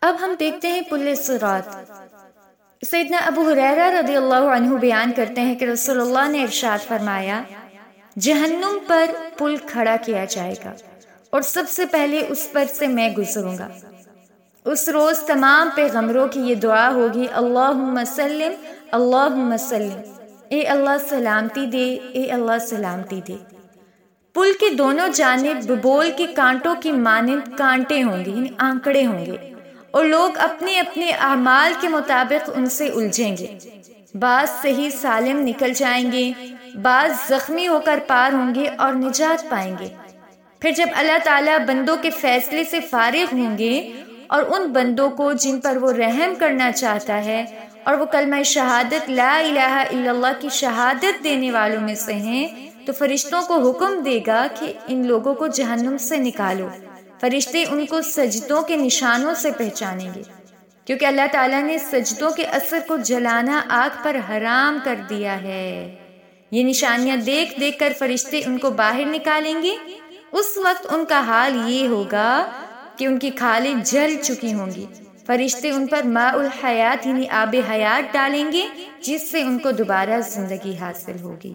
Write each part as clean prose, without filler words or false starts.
اب ہم دیکھتے ہیں پل صراط۔ سیدنا ابو ہریرہ رضی اللہ عنہ بیان کرتے ہیں کہ رسول اللہ نے ارشاد فرمایا، جہنم پر پل کھڑا کیا جائے گا اور سب سے پہلے اس پر سے میں گزروں گا۔ اس روز تمام پیغمبروں کی یہ دعا ہوگی، اللہم سلم اللہم سلم، اے اللہ سلامتی دے، اے اللہ سلامتی دے۔ پل کے دونوں جانب ببول کے کانٹوں کی مانند کانٹے ہوں گے، یعنی آنکڑے ہوں گے، اور لوگ اپنے اپنے اعمال کے مطابق ان سے الجھیں گے۔ بعض صحیح سالم نکل جائیں گے، بعض زخمی ہو کر پار ہوں گے اور نجات پائیں گے۔ پھر جب اللہ تعالیٰ بندوں کے فیصلے سے فارغ ہوں گے اور ان بندوں کو جن پر وہ رحم کرنا چاہتا ہے اور وہ کلمہ شہادت لا الہ الا اللہ کی شہادت دینے والوں میں سے ہیں، تو فرشتوں کو حکم دے گا کہ ان لوگوں کو جہنم سے نکالو۔ فرشتے ان کو سجدوں کے نشانوں سے پہچانیں گے، کیونکہ اللہ تعالیٰ نے سجدوں کے اثر کو جلانا آگ پر حرام کر دیا ہے۔ یہ نشانیاں دیکھ دیکھ کر فرشتے ان کو باہر نکالیں گے۔ اس وقت ان کا حال یہ ہوگا کہ ان کی کھالیں جل چکی ہوں گی۔ فرشتے ان پر ماء الحیات یعنی آب حیات ڈالیں گے، جس سے ان کو دوبارہ زندگی حاصل ہوگی۔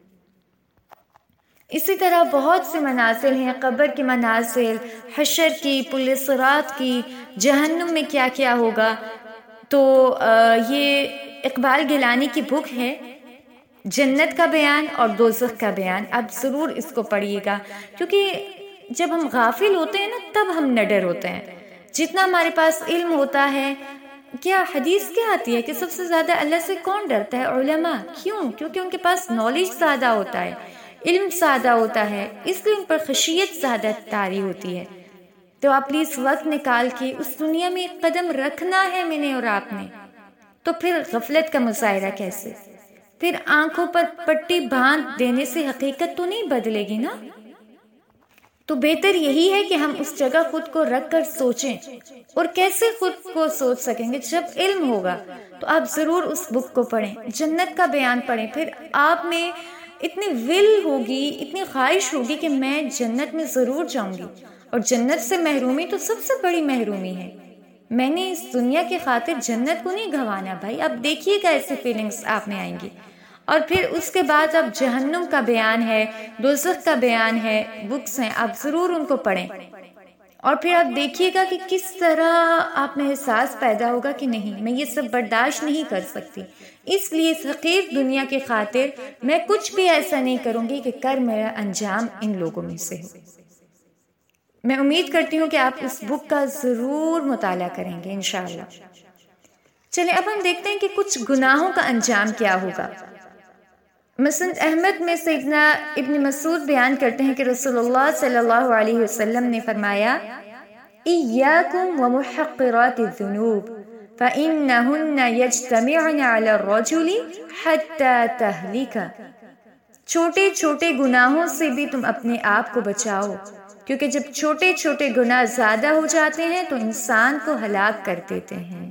اسی طرح بہت سے منازل ہیں، قبر کی منازل، حشر کی، پل صراط کی، جہنم میں کیا کیا ہوگا۔ تو یہ اقبال گیلانی کی بک ہے، جنت کا بیان اور دوزخ کا بیان۔ آپ ضرور اس کو پڑھیے گا، کیونکہ جب ہم غافل ہوتے ہیں نا تب ہم نڈر ہوتے ہیں۔ جتنا ہمارے پاس علم ہوتا ہے، کیا حدیث کیا آتی ہے کہ سب سے زیادہ اللہ سے کون ڈرتا ہے؟ علماء۔ کیوں؟ کیونکہ ان کے پاس نالج زیادہ ہوتا ہے، علم زیادہ ہوتا ہے، اس لیے ان پر خشیت زیادہ طاری ہوتی ہے۔ تو آپ پلیز وقت نکال کے اس دنیا میں ایک قدم رکھنا ہے میں نے اور آپ نے، تو پھر غفلت کا مظاہرہ کیسے؟ پھر آنکھوں پر پٹی باندھ دینے سے حقیقت تو نہیں بدلے گی نا۔ تو بہتر یہی ہے کہ ہم اس جگہ خود کو رکھ کر سوچیں۔ اور کیسے خود کو سوچ سکیں گے؟ جب علم ہوگا تو آپ ضرور اس بک کو پڑھیں، جنت کا بیان پڑھیں۔ پھر آپ میں اتنی ول ہوگی، اتنی خواہش ہوگی کہ میں جنت میں ضرور جاؤں گی، اور جنت سے محرومی تو سب سے بڑی محرومی ہے۔ میں نے اس دنیا کی خاطر جنت کو نہیں گھوانا بھائی۔ اب دیکھیے گا ایسی فیلنگز آپ میں آئیں گی۔ اور پھر اس کے بعد اب جہنم کا بیان ہے، دوزخ کا بیان ہے، بکس ہیں، آپ ضرور ان کو پڑھیں۔ اور پھر آپ دیکھیے گا کہ کس طرح آپ میں احساس پیدا ہوگا کہ نہیں، میں یہ سب برداشت نہیں کر سکتی، اس لیے اس حقیر دنیا کی خاطر میں کچھ بھی ایسا نہیں کروں گی کہ کر میرا انجام ان لوگوں میں سے ہو۔ میں امید کرتی ہوں کہ آپ اس بک کا ضرور مطالعہ کریں گے انشاءاللہ۔ چلیں اب ہم دیکھتے ہیں کہ کچھ گناہوں کا انجام کیا ہوگا۔ مسند احمد میں سیدنا ابن مسعود بیان کرتے ہیں کہ رسول اللہ صلی اللہ علیہ وسلم نے فرمایا، ایاکم ومحقرات الذنوب فإنہن یجتمعن علی الرجل حتی تہلک۔ چھوٹے چھوٹے گناہوں سے بھی تم اپنے آپ کو بچاؤ، کیونکہ جب چھوٹے چھوٹے گناہ زیادہ ہو جاتے ہیں تو انسان کو ہلاک کر دیتے ہیں۔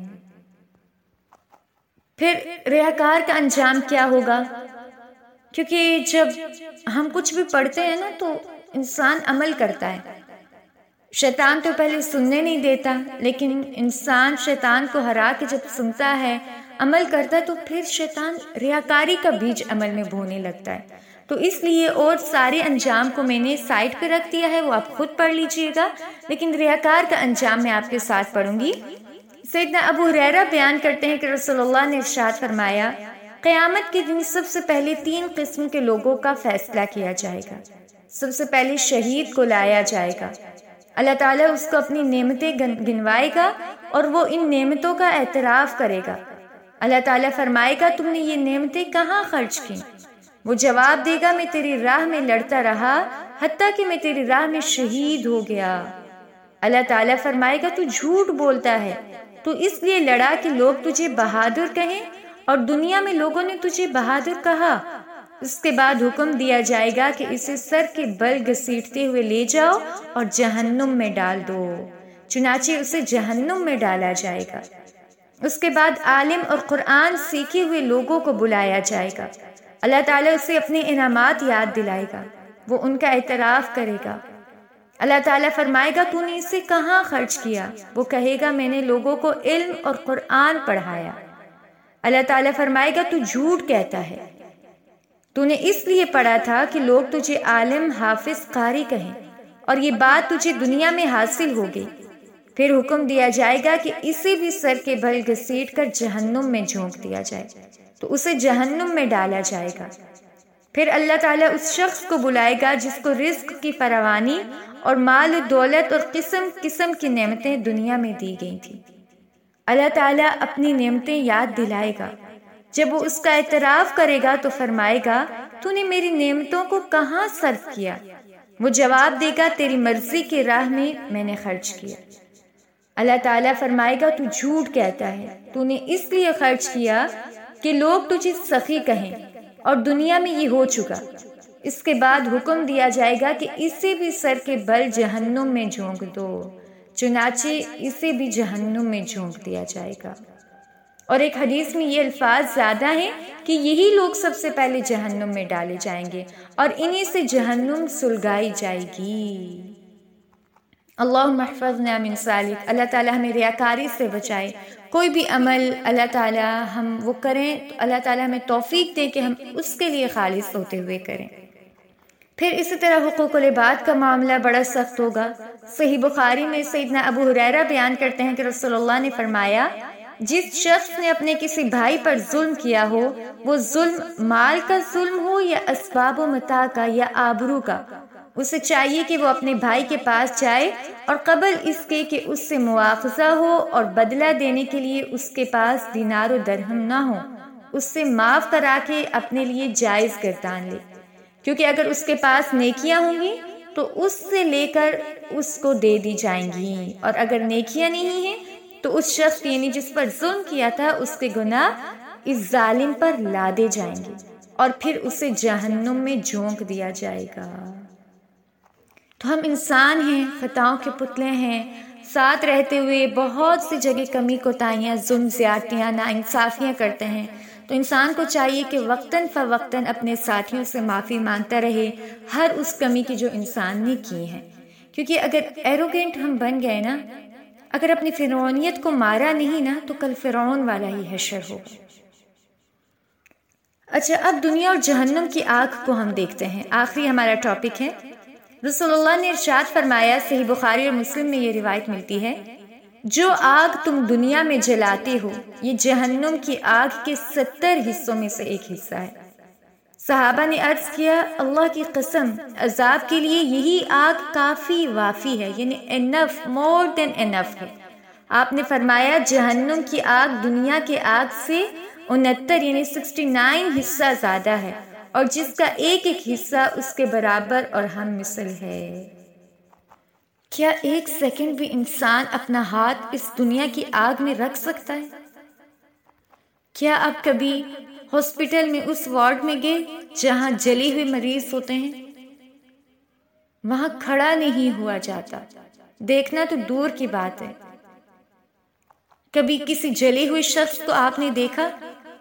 پھر ریاکار کا انجام کیا ہوگا؟ کیونکہ جب ہم کچھ بھی پڑھتے ہیں نا تو انسان عمل کرتا ہے۔ شیطان تو پہلے سننے نہیں دیتا، لیکن انسان شیطان کو ہرا کے جب سنتا ہے، عمل کرتا ہے، تو پھر شیطان ریاکاری کا بیج عمل میں بونے لگتا ہے۔ تو اس لیے اور سارے انجام کو میں نے سائٹ پہ رکھ دیا ہے، وہ آپ خود پڑھ لیجئے گا، لیکن ریاکار کا انجام میں آپ کے ساتھ پڑھوں گی۔ سیدنا ابو ہریرہ بیان کرتے ہیں کہ رسول اللہ نے ارشاد فرمایا، قیامت کے دن سب سے پہلے 3 قسم کے لوگوں کا فیصلہ کیا جائے گا۔ سب سے پہلے شہید کو لایا جائے گا، اللہ تعالیٰ اس کو اپنی نعمتیں گنوائے گا اور وہ ان نعمتوں کا اعتراف کرے گا۔ اللہ تعالیٰ فرمائے گا، تم نے یہ نعمتیں کہاں خرچ کی؟ وہ جواب دے گا، میں تیری راہ میں لڑتا رہا حتیٰ کہ میں تیری راہ میں شہید ہو گیا۔ اللہ تعالیٰ فرمائے گا، تو جھوٹ بولتا ہے، تو اس لیے لڑا کہ لوگ تجھے بہادر کہیں، اور دنیا میں لوگوں نے تجھے بہادر کہا۔ اس کے بعد حکم دیا جائے گا کہ اسے سر کے بل گھسیٹتے ہوئے لے جاؤ اور جہنم میں ڈال دو۔ چنانچہ اسے جہنم میں ڈالا جائے گا۔ اس کے بعد عالم اور قرآن سیکھے ہوئے لوگوں کو بلایا جائے گا۔ اللہ تعالیٰ اسے اپنے انعامات یاد دلائے گا، وہ ان کا اعتراف کرے گا۔ اللہ تعالیٰ فرمائے گا تو نے اسے کہاں خرچ کیا؟ وہ کہے گا میں نے لوگوں کو علم اور قرآن پڑھایا۔ اللہ تعالیٰ فرمائے گا تو جھوٹ کہتا ہے، تو نے اس لیے پڑھا تھا کہ لوگ تجھے عالم، حافظ، قاری کہیں، اور یہ بات تجھے دنیا میں حاصل ہو گئی۔ پھر حکم دیا جائے گا کہ اسے بھی سر کے بل گھسیٹ کر جہنم میں جھونک دیا جائے، تو اسے جہنم میں ڈالا جائے گا۔ پھر اللہ تعالیٰ اس شخص کو بلائے گا جس کو رزق کی فراوانی اور مال و دولت اور قسم قسم کی نعمتیں دنیا میں دی گئی تھیں۔ اللہ تعالیٰ اپنی نعمتیں یاد دلائے گا۔ جب وہ اس کا اعتراف کرے گا تو فرمائے گا تو نے میری نعمتوں کو کہاں صرف کیا؟ وہ جواب دے گا تیری مرضی کی راہ میں نے خرچ کیا۔ اللہ تعالیٰ فرمائے گا تو جھوٹ کہتا ہے، تو نے اس لیے خرچ کیا کہ لوگ تجھے سخی کہیں، اور دنیا میں یہ ہو چکا۔ اس کے بعد حکم دیا جائے گا کہ اسے بھی سر کے بل جہنم میں جھونک دو، چنانچہ اسے بھی جہنم میں جھونک دیا جائے گا۔ اور ایک حدیث میں یہ الفاظ زیادہ ہیں کہ یہی لوگ سب سے پہلے جہنم میں ڈالے جائیں گے اور انہی سے جہنم سلگائی جائے گی۔ اللہم احفظنا من ذالک، اللہ تعالیٰ ہمیں ریاکاری سے بچائے۔ کوئی بھی عمل اللہ تعالیٰ ہم وہ کریں تو اللہ تعالیٰ ہمیں توفیق دے کہ ہم اس کے لیے خالص ہوتے ہوئے کریں۔ پھر اسی طرح حقوق العباد کا معاملہ بڑا سخت ہوگا۔ صحیح بخاری میں سیدنا ابو ہریرہ بیان کرتے ہیں کہ رسول اللہ نے فرمایا، جس شخص نے اپنے کسی بھائی پر ظلم کیا ہو، وہ ظلم مال کا ظلم ہو یا اسباب و متاع کا یا آبرو کا، اسے چاہیے کہ وہ اپنے بھائی کے پاس جائے اور قبل اس کے کہ اس سے مواخذہ ہو اور بدلہ دینے کے لیے اس کے پاس دینار و درہم نہ ہو، اس سے معاف کرا کے اپنے لیے جائز گردان لے، کیونکہ اگر اس کے پاس نیکیاں ہوں گی تو اس سے لے کر اس کو دے دی جائیں گی، اور اگر نیکیاں نہیں ہیں تو اس شخص یعنی جس پر ظلم کیا تھا اس کے گناہ اس ظالم پر لادے جائیں گے اور پھر اسے جہنم میں جھونک دیا جائے گا۔ تو ہم انسان ہیں، خطاؤں کے پتلے ہیں، ساتھ رہتے ہوئے بہت سی جگہ کمی کوتاہیاں، ظلم، زیادتیاں، ناانصافیاں کرتے ہیں۔ تو انسان کو چاہیے کہ وقتاً فوقتاً اپنے ساتھیوں سے معافی مانگتا رہے ہر اس کمی کی جو انسان نے کی ہے، کیونکہ اگر ایروگینٹ ہم بن گئے نا، اگر اپنی فرعونیت کو مارا نہیں نا، تو کل فرعون والا ہی حشر ہوگا۔ اچھا، اب دنیا اور جہنم کی آگ کو ہم دیکھتے ہیں۔ آخری ہمارا ٹاپک ہے۔ رسول اللہ نے ارشاد فرمایا، صحیح بخاری اور مسلم میں یہ روایت ملتی ہے، جو آگ تم دنیا میں جلاتے ہو یہ جہنم کی آگ کے 70 حصوں میں سے ایک حصہ ہے۔ صحابہ نے عرض کیا، اللہ کی قسم، عذاب کے لیے یہی آگ کافی وافی ہے، یعنی انف، مور دین انف ہے۔ آپ نے فرمایا، جہنم کی آگ دنیا کے آگ سے 69 یعنی 69 حصہ زیادہ ہے، اور جس کا ایک ایک حصہ اس کے برابر اور ہم مثل ہے۔ کیا ایک سیکنڈ بھی انسان اپنا ہاتھ اس دنیا کی آگ میں رکھ سکتا ہے؟ کیا آپ کبھی ہاسپٹل میں اس وارڈ میں گئے جہاں جلی ہوئے مریض ہوتے ہیں؟ وہاں کھڑا نہیں ہوا جاتا، دیکھنا تو دور کی بات ہے۔ کبھی کسی جلے ہوئے شخص کو آپ نے دیکھا؟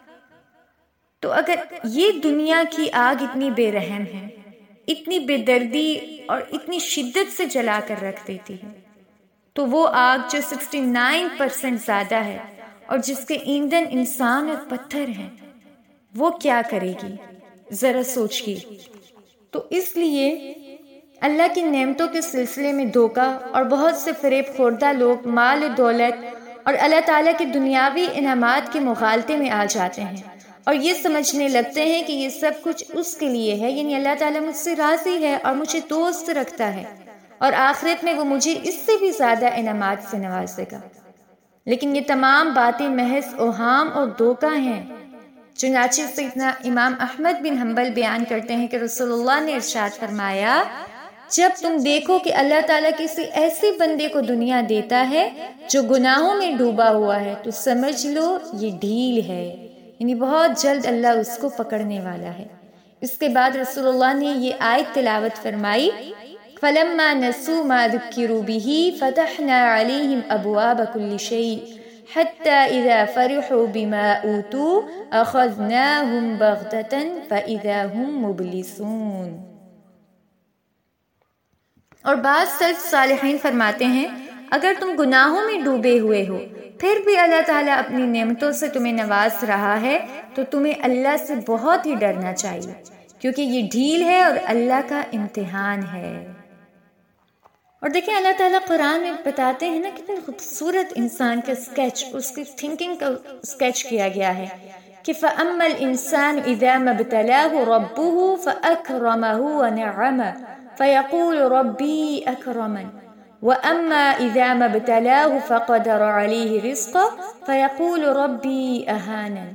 تو اگر یہ دنیا کی آگ اتنی بے رحم ہے، اتنی بے دردی اور اتنی شدت سے جلا کر رکھ دیتی ہے، تو وہ آگ جو 69% زیادہ ہے اور جس کے ایندھن انسان اور پتھر ہیں، وہ کیا کرے گی؟ ذرا سوچیے۔ تو اس لیے اللہ کی نعمتوں کے سلسلے میں دھوکہ اور بہت سے فریب خوردہ لوگ مال و دولت اور اللہ تعالیٰ کے دنیاوی انعامات کے مغالطے میں آ جاتے ہیں اور یہ سمجھنے لگتے ہیں کہ یہ سب کچھ اس کے لیے ہے، یعنی اللہ تعالیٰ مجھ سے راضی ہے اور مجھے دوست رکھتا ہے اور آخرت میں وہ مجھے اس سے بھی زیادہ انعامات سے نوازے گا۔ لیکن یہ تمام باتیں محض اوہام اور دھوکہ ہیں۔ چنانچہ سیدنا امام احمد بن حنبل بیان کرتے ہیں کہ رسول اللہ نے ارشاد فرمایا، جب تم دیکھو کہ اللہ تعالیٰ کسی ایسے بندے کو دنیا دیتا ہے جو گناہوں میں ڈوبا ہوا ہے تو سمجھ لو یہ ڈھیل ہے، یعنی بہت جلد اللہ اس کو پکڑنے والا ہے۔ اس کے بعد رسول اللہ نے یہ آیت تلاوت فرمائی، فَلَمَّا نَسُوا مَا ذُكِّرُوا بِهِ فَتَحْنَا عَلَيْهِمْ أَبْوَابَ كُلِّ شَيْءٍ حَتَّى إِذَا فَرِحُوا بِمَا أُوتُوا أَخَذْنَاهُمْ بَغْتَةً فَإِذَا هُمْ مُبْلِسُونَ۔ اور بعض سلف صالحین فرماتے ہیں اگر تم گناہوں میں ڈوبے ہوئے ہو پھر بھی اللہ تعالیٰ اپنی نعمتوں سے تمہیں نواز رہا ہے تو تمہیں اللہ سے بہت ہی ڈرنا چاہیے، کیونکہ یہ ڈھیل ہے اور اللہ کا امتحان ہے۔ اور دیکھیں اللہ تعالیٰ قرآن میں بتاتے ہیں نا کتنے خوبصورت انسان کا اسکیچ، اس کی تھنکنگ کا اسکیچ کیا گیا ہے کہ فَأَمَّا الْإِنسَانُ إِذَا مَا ابْتَلَاهُ رَبُّهُ فَأَكْرَمَهُ وَنَعَّمَهُ فَيَقُولُ رَبِّي أَكْرَمَنِ وَأَمَّا إِذَا مَا ابْتَلَاهُ فَقَدَرَ عَلَيْهِ رِزْقَهُ فَيَقُولُ رَبِّي أَهَانَنِ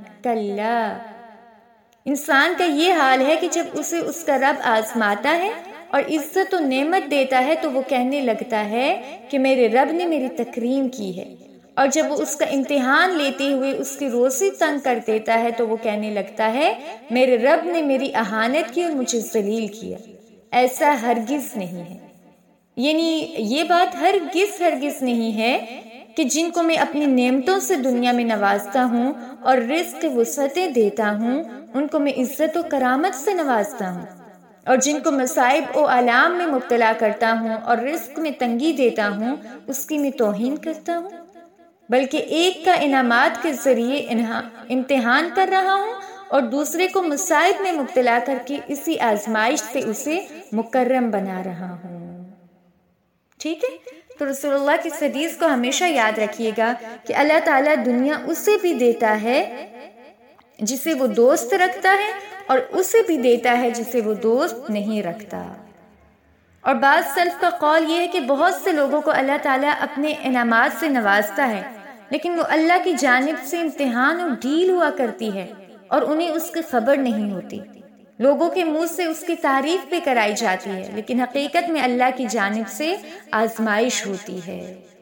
كَلَّا۔ انسان کا یہ حال ہے کہ جب اسے اس کا رب آزماتا ہے اور عزت و نعمت دیتا ہے تو وہ کہنے لگتا ہے کہ میرے رب نے میری تکریم کی ہے، اور جب وہ اس کا امتحان لیتے ہوئے اس کی روزی تنگ کر دیتا ہے تو وہ کہنے لگتا ہے میرے رب نے میری اہانت کی اور مجھے ذلیل کیا۔ ایسا ہرگز نہیں ہے، یعنی یہ بات ہرگز نہیں ہے کہ جن کو میں اپنی نعمتوں سے دنیا میں نوازتا ہوں اور رزق وسعتیں دیتا ہوں ان کو میں عزت و کرامت سے نوازتا ہوں، اور جن کو مصائب و آلام میں مبتلا کرتا ہوں اور رزق میں تنگی دیتا ہوں اس کی میں توہین کرتا ہوں، بلکہ ایک کا انعامات کے ذریعے امتحان کر رہا ہوں اور دوسرے کو مصائب میں مبتلا کر کے اسی آزمائش سے اسے مکرم بنا رہا ہوں۔ ٹھیک ہے، تو رسول اللہ کی حدیث کو ہمیشہ یاد رکھیے گا کہ اللہ تعالیٰ دنیا اسے بھی دیتا ہے جسے وہ دوست رکھتا ہے اور اسے بھی دیتا ہے جسے وہ دوست نہیں رکھتا۔ اور بعض سلف کا قول یہ ہے کہ بہت سے لوگوں کو اللہ تعالیٰ اپنے انعامات سے نوازتا ہے لیکن وہ اللہ کی جانب سے امتحان اور ڈھیل ہوا کرتی ہے اور انہیں اس کی خبر نہیں ہوتی۔ لوگوں کے منہ سے اس کی تعریف بھی کرائی جاتی ہے لیکن حقیقت میں اللہ کی جانب سے آزمائش ہوتی ہے۔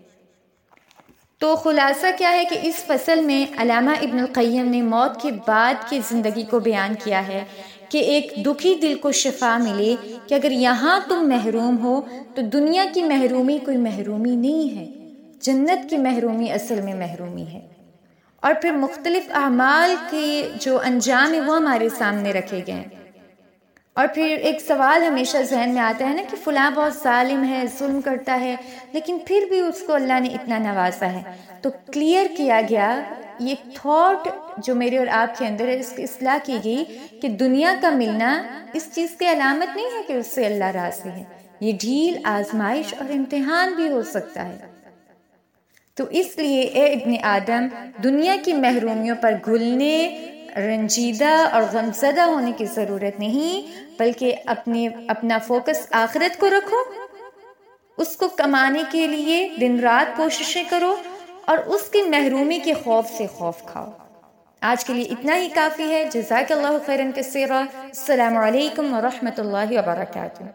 تو خلاصہ کیا ہے کہ اس فصل میں علامہ ابن القیم نے موت کے بعد کی زندگی کو بیان کیا ہے کہ ایک دکھی دل کو شفا ملے کہ اگر یہاں تم محروم ہو تو دنیا کی محرومی کوئی محرومی نہیں ہے، جنت کی محرومی اصل میں محرومی ہے۔ اور پھر مختلف اعمال کے جو انجام ہیں وہ ہمارے سامنے رکھے گئے ہیں۔ اور پھر ایک سوال ہمیشہ ذہن میں آتا ہے نا کہ فلاں بہت ظالم ہے، ظلم کرتا ہے لیکن پھر بھی اس کو اللہ نے اتنا نوازا ہے، تو کلیئر کیا گیا یہ تھاٹ جو میرے اور آپ کے اندر ہے اس کی اصلاح کی گئی کہ دنیا کا ملنا اس چیز کی علامت نہیں ہے کہ اس سے اللہ راضی ہے، یہ ڈھیل، آزمائش اور امتحان بھی ہو سکتا ہے۔ تو اس لیے اے ابن آدم دنیا کی محرومیوں پر گھلنے، رنجیدہ اور غمزدہ ہونے کی ضرورت نہیں، بلکہ اپنا فوکس آخرت کو رکھو، اس کو کمانے کے لیے دن رات کوششیں کرو اور اس کی محرومی کے خوف سے خوف کھاؤ۔ آج کے لیے اتنا ہی کافی ہے۔ جزاک اللہ خیرا کثیرا۔ السلام علیکم ورحمۃ اللہ وبرکاتہ۔